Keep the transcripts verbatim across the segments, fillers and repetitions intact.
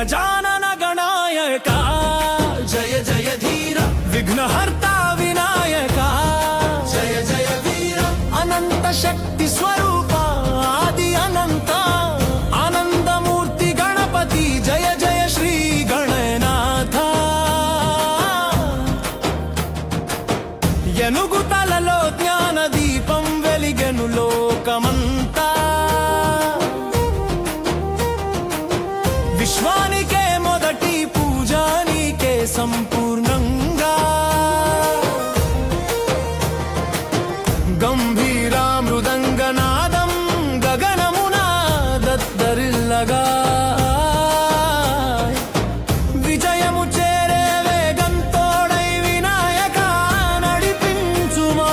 गजानन गणायका जय जय धीर विघ्नहर्ता विनायका जय जय वीर अनंत शक्ति स्वरूपा आदि अनंत आनंदमूर्ति गणपति जय जय श्री गणनाथ ఎనుగుతలలో జ్ఞాన దీపం వెలిగెను లోకమంతా విశ్వానికే మొదటి పూజ నీకే సంపూర్ణంగా గంభీర మృదంగనాదం గగనమున దద్దరిల్లగా విజయము చేరే వేగంతోడై వినాయక నడిపించుమా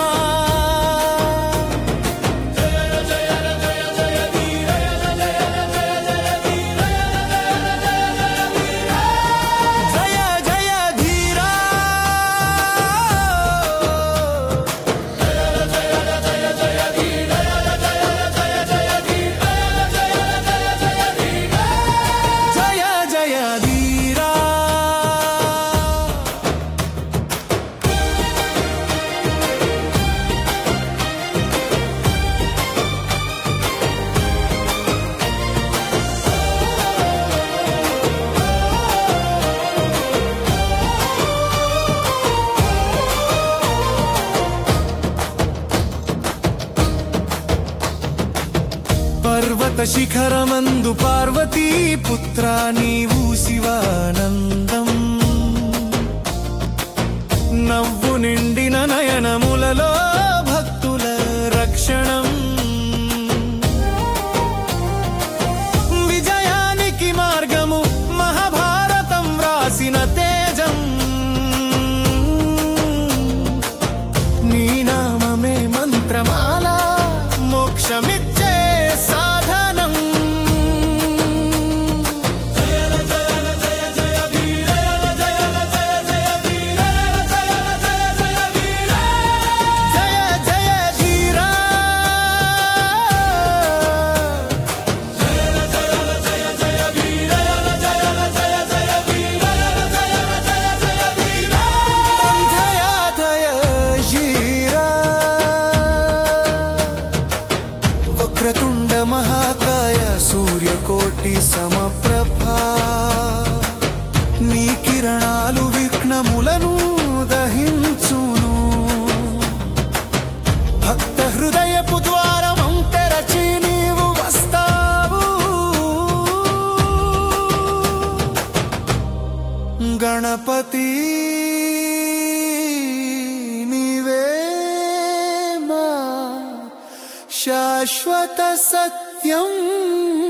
పర్వత శిఖరమందు పార్వతీ పుత్రా నీవు శివానందం నవ్వు నిండిన నయనములలో భక్తుల రక్షణం విజయానికి మార్గము మహాభారతం రాసిన తేజం నీ నామమే మంత్రమాల మోక్షమిచ్చే సాధనం వక్రతుండ మహాకాయ సూర్యకోటి సమప్రభా నీ కిరణాలు విఘ్నములను దహించును భక్త హృదయపు ద్వారమం తెరచి నీవు వస్తావు గణపతి నీవే మా శాశ్వత సత్యం